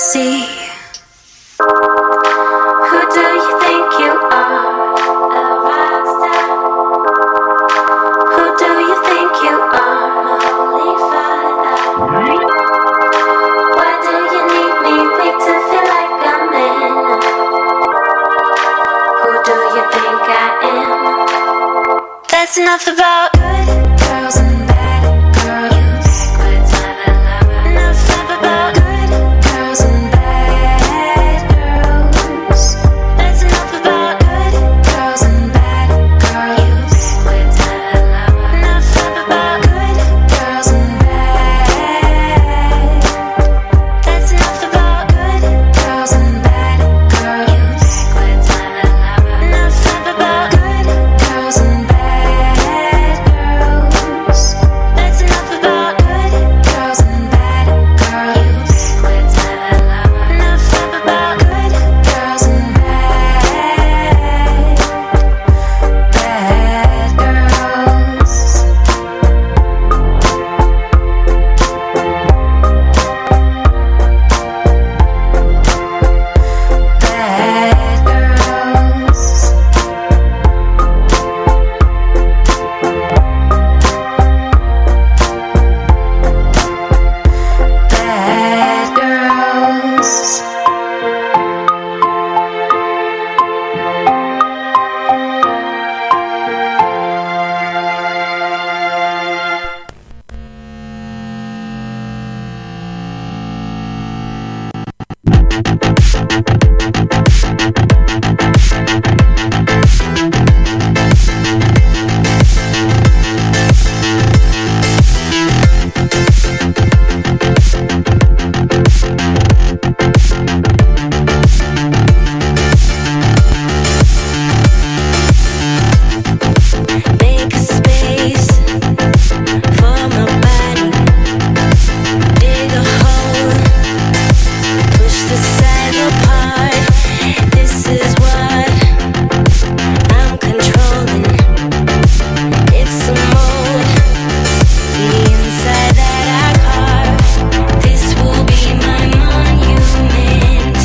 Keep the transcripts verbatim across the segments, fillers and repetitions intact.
see. Who do you think you are? A rock star? Who do you think you are? My holy father. Why do you need me weak to feel like a man? Who do you think I am? That's enough about good girls and bad girls. Enough about good girls and bad girls. That's enough about good girls and bad girls. Enough about good girls and bad. That's enough about good girls and bad girls. Enough about good girls and bad girls. That's enough about good girls and bad girls. Enough about good girls and bad, bad girls. Bad girls. Bad girls. Make a space for my body. Dig a hole, push the sides apart. This is what I'm controlling. It's a mold, the inside that I carve. This will be my monument.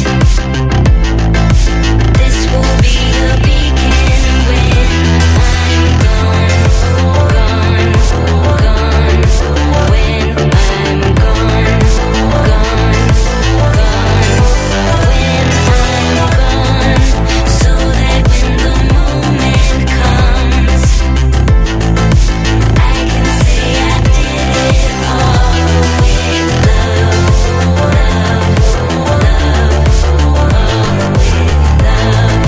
This will be a beacon when I'm gone, gone, gone. When I'm gone, gone, gone. When I'm gone, so that when the moment comes, I can say I did it all with love, love, love, all with love,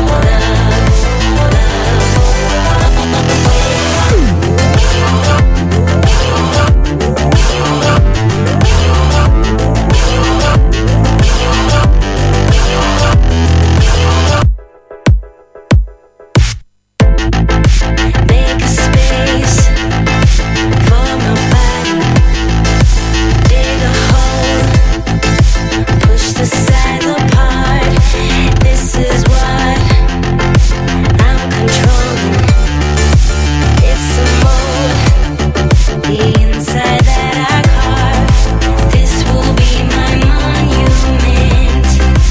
make a space for my body. Dig a hole, push the sides apart. This is what I'm controlling. It's a mold, the inside that I carve. This will be my monument.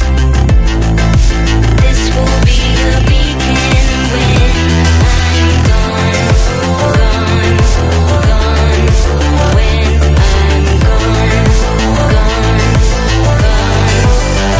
This will be a beacon when I'm gone, gone, gone. When I'm gone, gone, gone.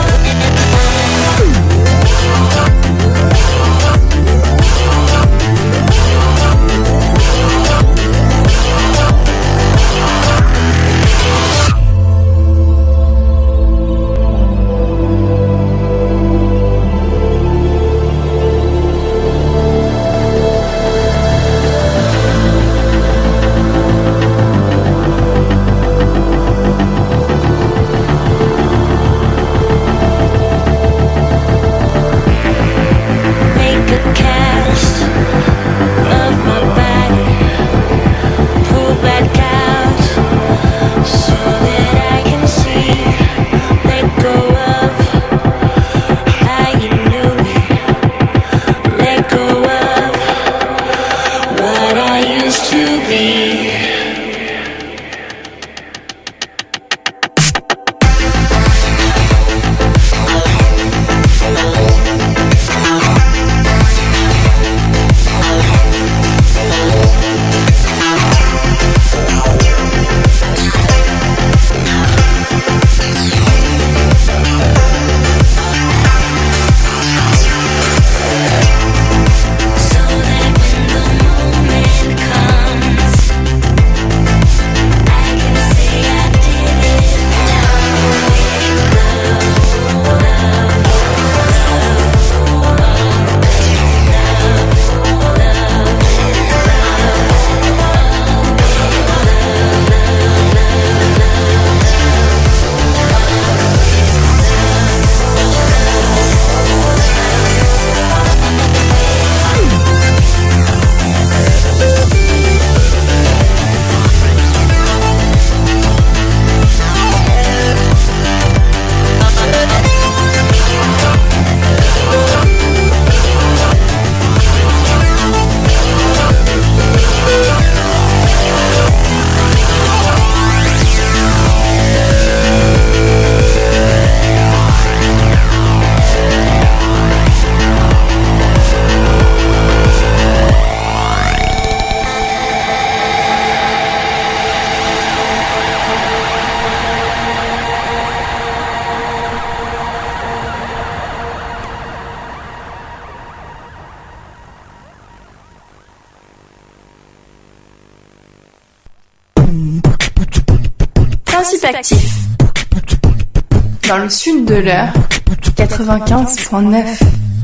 dans le sud de l'heure, quatre-vingt-quinze point neuf.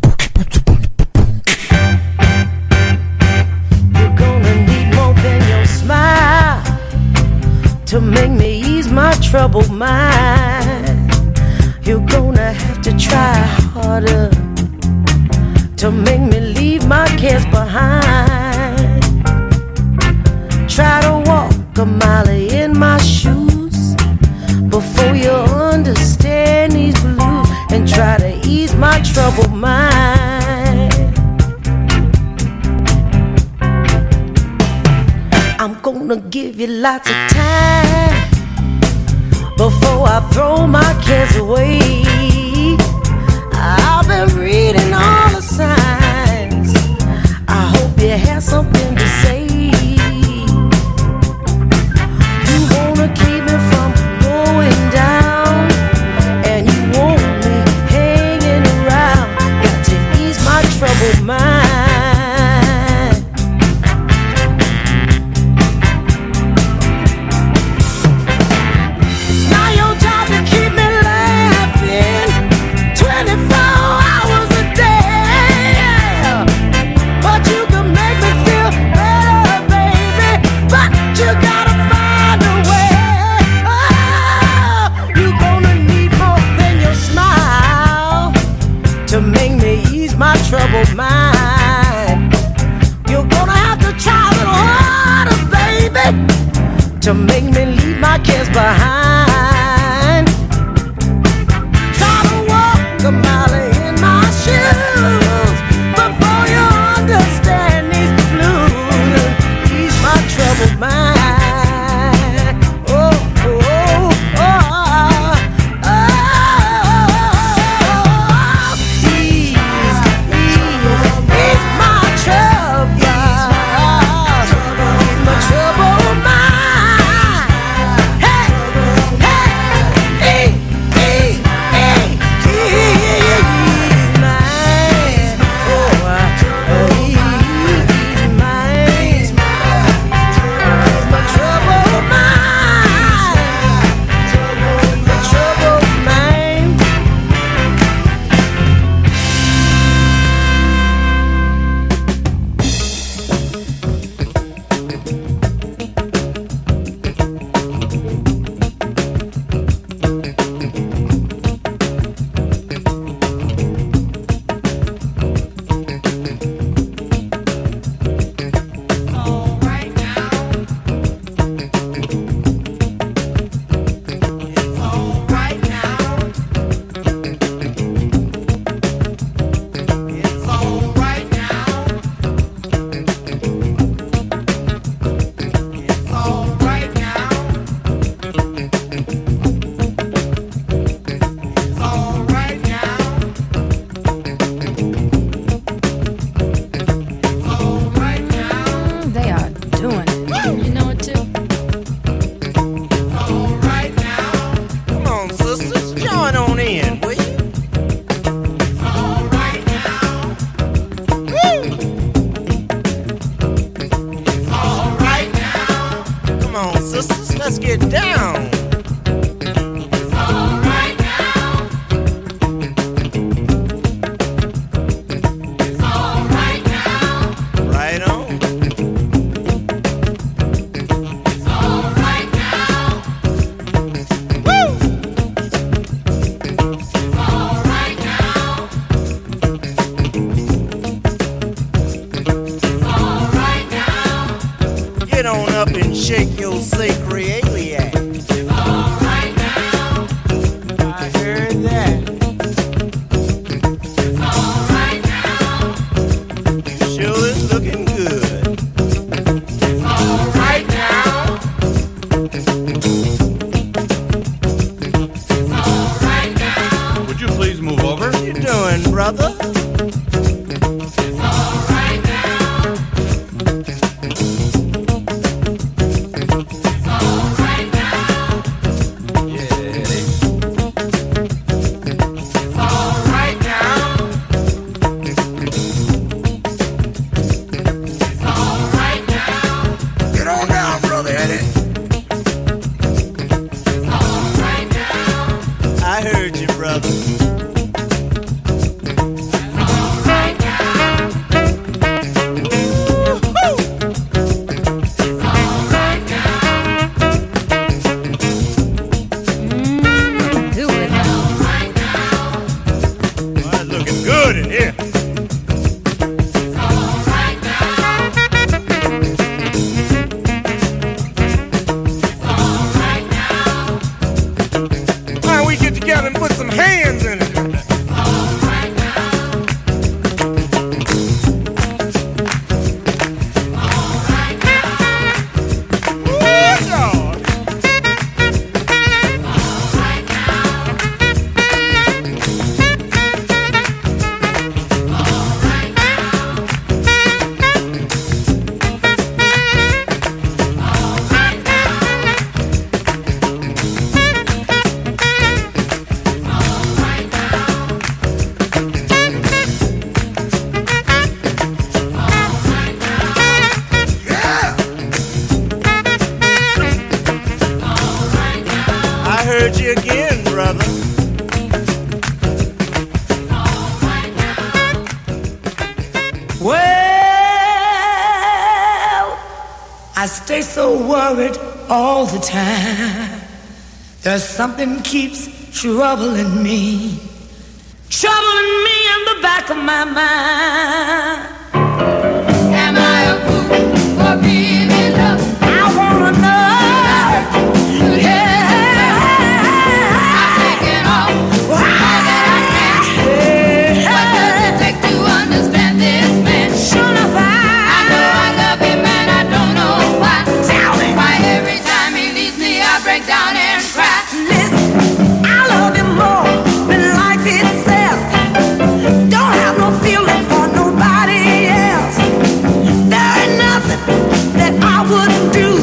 You're gonna need more than your smile to make me ease my troubled mind. You're gonna have to try harder to make me leave my cares behind. Try to walk a mile in my shoes before you understand these blues, and try to ease my troubled mind. I'm gonna give you lots of time before I throw my cares away. I've been reading all the signs. I hope you have something to say. You wanna keep me from going down, and you want me hanging around. Got to ease my troubled mind. It's not your job to keep me laughing twenty-four hours a day, but you can make me feel better, baby. But you gotta find a way. Oh, you're gonna need more than your smile to make me ease my troubled mind. You're gonna have to try a little harder, baby, to make me leave my cares behind. Try to walk a mile in my shoes before you understand these blues. Ease my troubled mind. Oh, oh, oh, oh, oh. Ease, ease, ease my trouble, ease my troubled mind. Hey, hey, ease, ease, ease, ease mine. Oh, ease mine. Ease my troubled mind. My troubled mind. They are doing it. You know it too. Come on, sisters, join on in, will you? Come on, sisters, let's get down. Right on. Get on up and shake your sacroiliac. I heard that. You sure is looking good. Right now. Would you please move over? What you doing, brother? Get on down, brother Eddie. I heard you, All the time, there's something keeps troubling me, troubling me in the back of my mind. Am I a fool for being in love? I wanna know. Yeah, I'm taking all, all that I can. What does it take to understand this man? Sure enough, I, I know I love him and I don't know why. Tell me why every time he leaves me I break down and cry. Listen, I love him more than life itself. Don't have no feeling for nobody else. There ain't nothing that I wouldn't do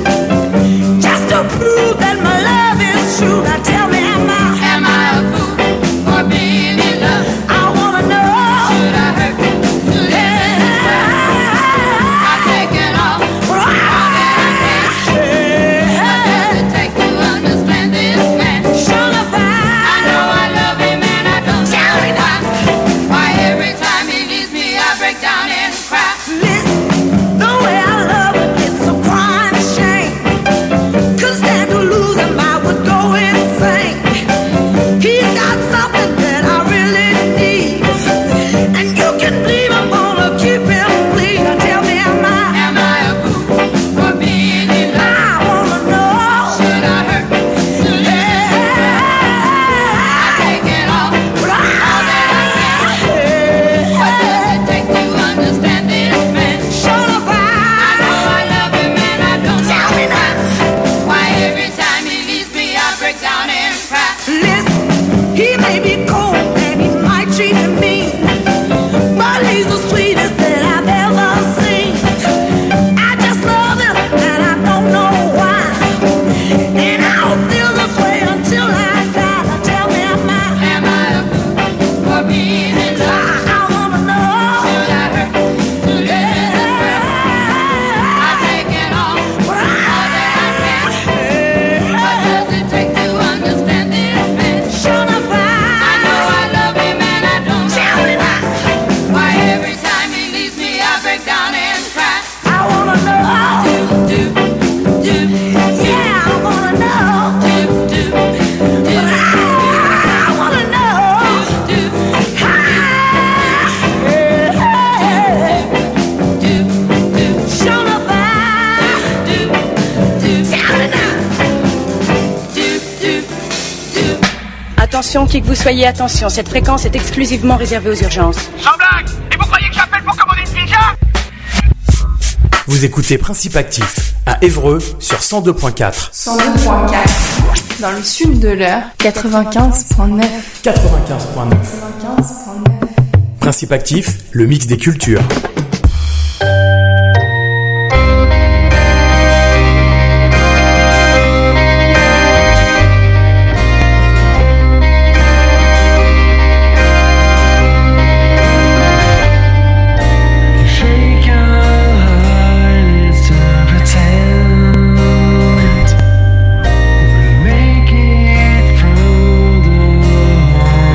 just to prove that my love is true. Now tell me, am I, am I a fool for being in love? I wanna know. Should I hurt you to listen? Yeah. I'm taking all, all that I can. What does it take to understand this man? Sure enough, I, I know I love him and I don't know why. Why every time he leaves me I break down and cry. Listen, the way I love him, it's a crying shame. Could stand to lose him, I would go insane. He's got something that I really need, and you can believe I'm gonna keep him clean. Now tell me, am I, am I a fool for being in love? I wanna know. Should I hurt to listen? I take it all, all that I can. What does it take to understand this man? Sure enough, I, I know I love him and I don't know why. Why every time he leaves me I break down and cry. Listen, he may be cold and he might treat me mean, but he's the sweetest that I've ever seen. I just love him and I don't know why, and I'll feel this way until I die. Now tell me, am I, am I a fool for being in love? I, I wanna know. Should I hurt to listen? I take it all, all that I can. What does it take to understand this man? Sure enough, I, I know I love him and I don't know why every time he leaves me I break down and cry. I wanna know. Do, do, do. Yeah, I wanna know. Do, do, do. I wanna know. Do, do. Do, do. Sure enough, I do, do. Tell me now. Do, do, do. Attention, qui que vous soyez, attention, cette fréquence est exclusivement réservée aux urgences. Sans blague! Et vous croyez que j'appelle pour commander une pizza? Vous écoutez Principe Actif à Évreux sur cent deux point quatre. cent deux point quatre. Dans le sud de l'heure, quatre-vingt-quinze point neuf. quatre-vingt-quinze point neuf. quatre-vingt-quinze point neuf. Principe Actif, le mix des cultures. Shake your heart, it's to pretend we'll make it through the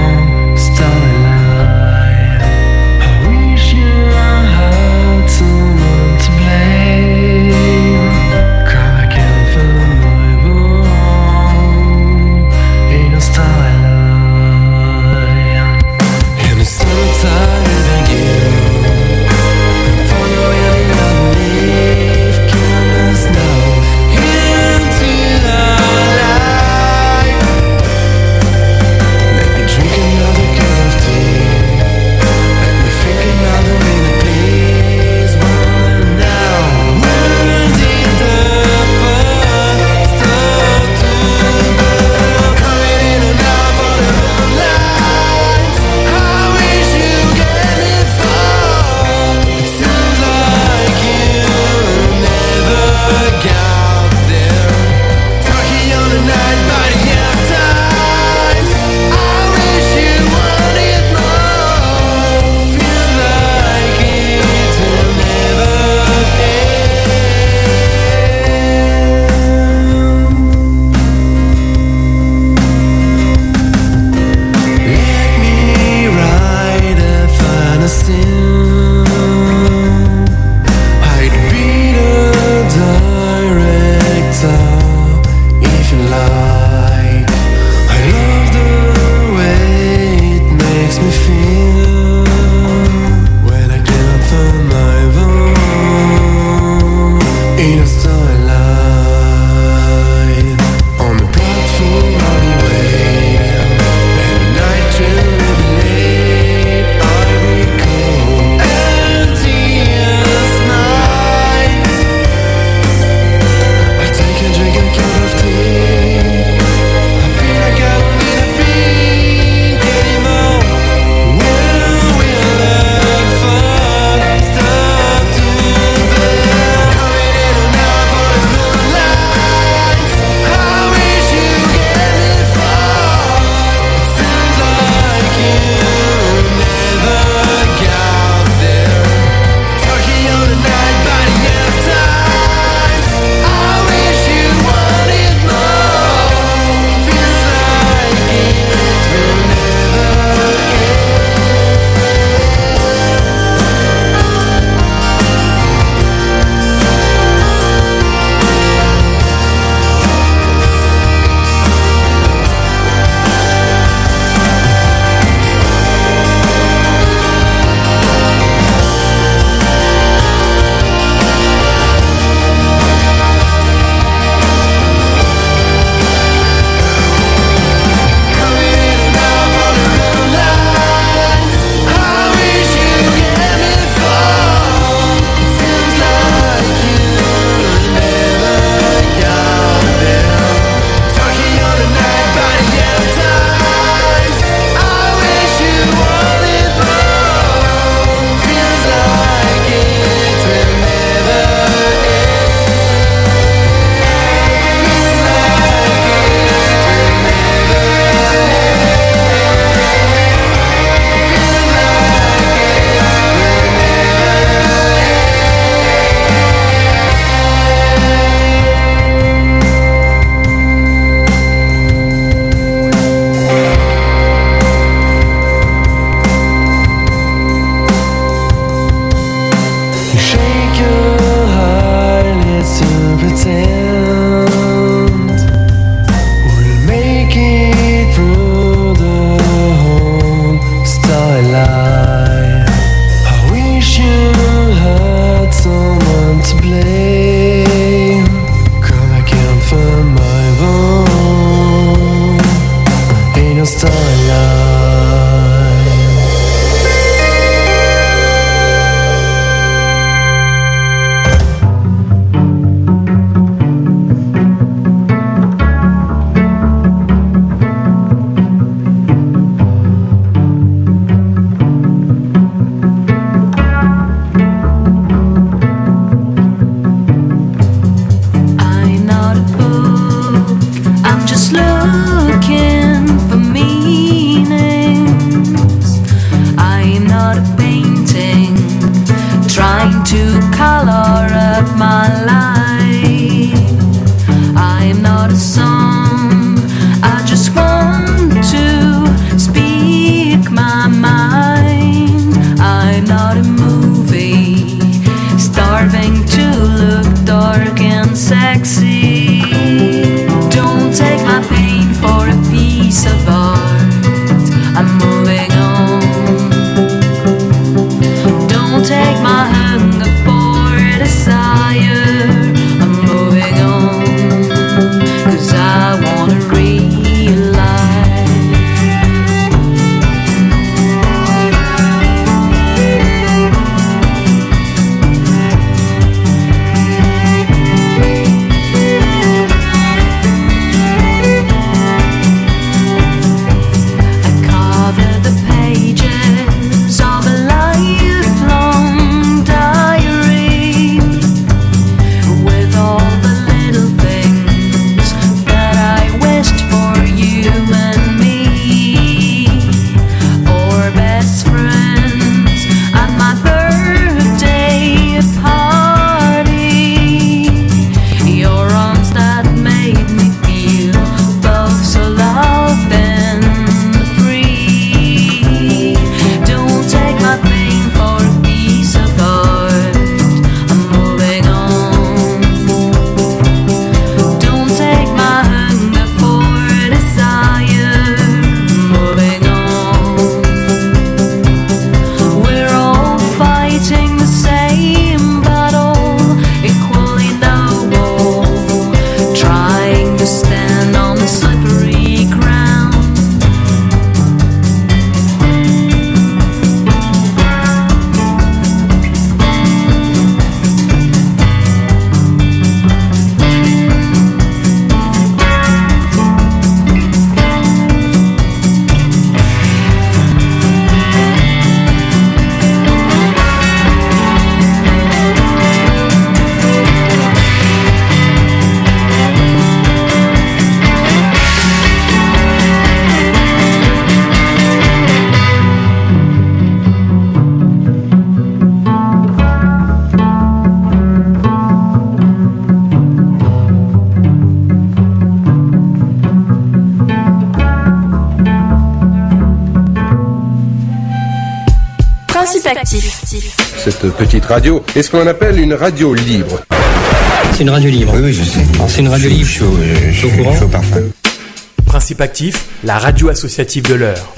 Cette petite radio est ce qu'on appelle une radio libre. C'est une radio libre. Oui, oui, je sais. C'est une radio libre. Chaud, euh, chaud, courant. chaud parfum. Principe actif, la radio associative de l'heure.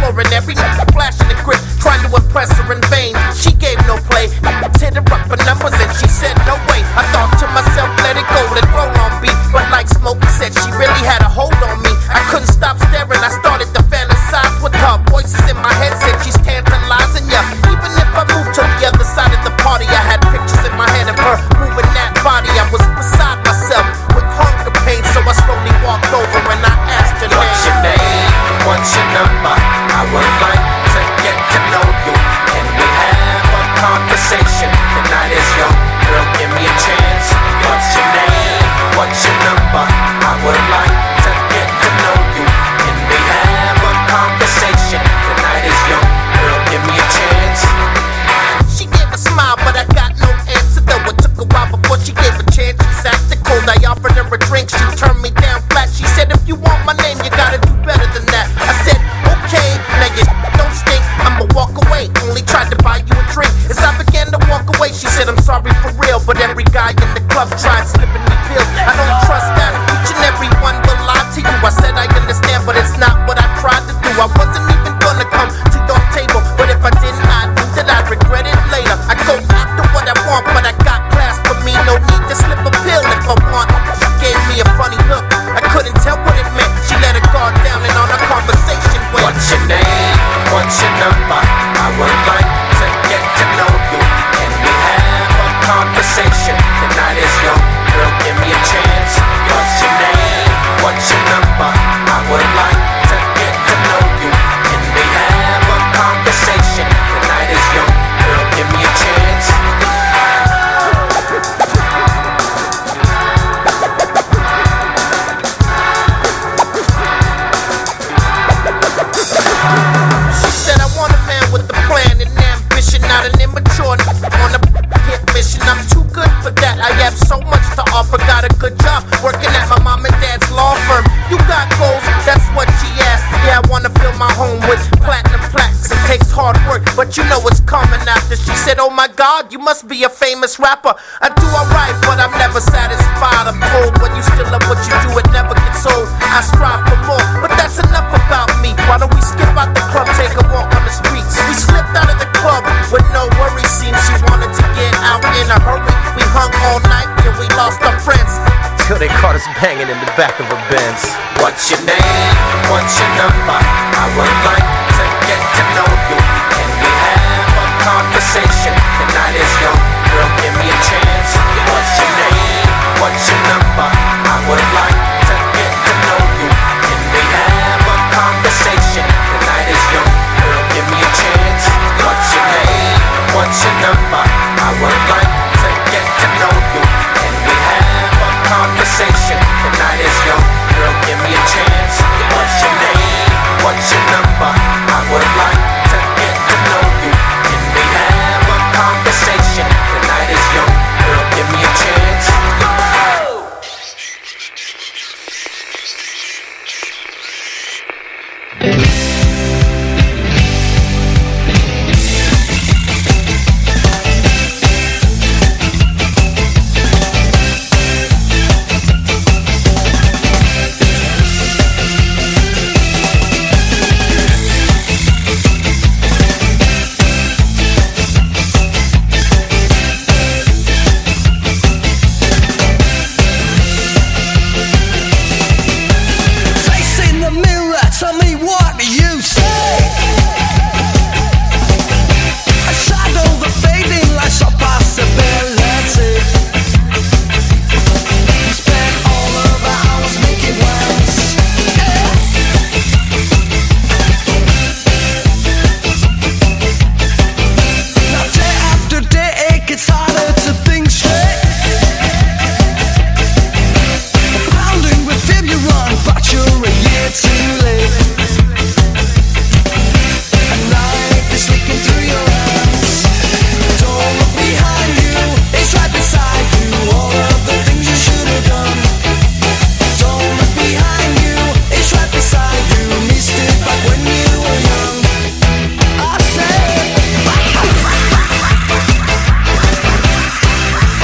Flashing the grip, trying to impress her in vain. She gave no play. Tear her up, her numbers way, she said, I'm sorry for real. But every guy in the club tried slipping me pills. I don't trust that, each and every one will lie to you. I said I understand, but it's not what I tried to do. I wasn't even gonna come to your table, but if I didn't, I knew that I'd regret it later. I go after what I want, but I got class for me. No need to slip a pill if I want. She gave me a funny look, I couldn't tell what it meant. She let her guard down and on our conversation went, what's your name? What's your number? I would like to get to know you. Can we have a conversation? The night is young, girl, give me a chance. What's your name? What's your number? I would like to get to know you. Can we have a conversation? The night is young, girl, give me a chance. She said I want a man with a plan and ambition, not an immature on a hit mission. I'm too good for that. I have so much to offer. Got a good job working at my mom and dad's law firm. You got goals, that's what she asked. Yeah, I wanna fill my home with platinum plaques. It takes hard work, but you know it's coming after. She said, oh my God, you must be a famous rapper. I do alright, but I'm never satisfied. I'm told when you still love what you do, it never gets old. I strive for more, but that's enough about me. Why don't we skip out the club, take a walk on the streets? We slipped out of the club with no worries. Seems she wanted to get out in a hurry. We hung all night and we lost our friends till they caught us banging in the back of a Benz. What's your name? What's your number? I would like to get to know you. Can we have a conversation? The night is young,